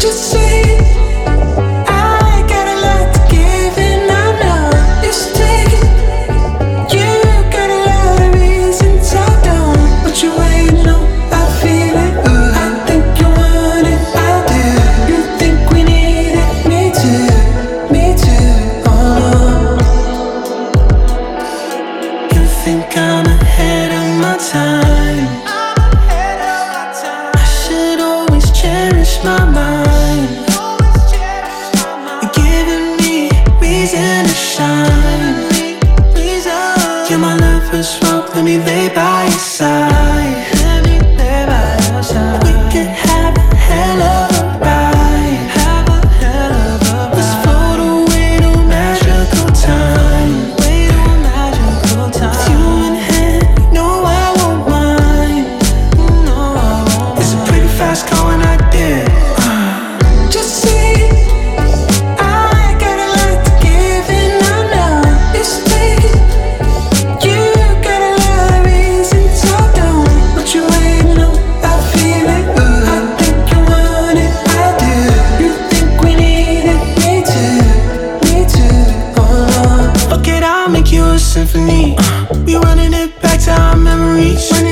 Just say it. I got a lot to give and I know it's taking. You got a lot of reasons I don't, but you ain't no. I feel it. I think you want it. I do. You think we need it. Me too. Me too. Oh. You think I'm ahead of my time. I should always cherish my mind. You're giving me reason to shine. You're my lover's rope, let me lay by your side. We could have a hell of a ride. Let's float away to magical time. With you in hand, you know I won't mind. It's a pretty fast car when I did. Just say it. I got a lot to give and I know it's taking. You got a lot of reasons I don't, but you ain't no. I feel it. I think you want it. I do. You think we need it. Me too. Me too. Oh. Fuck it, I'll make you a symphony. We running it back to our memories.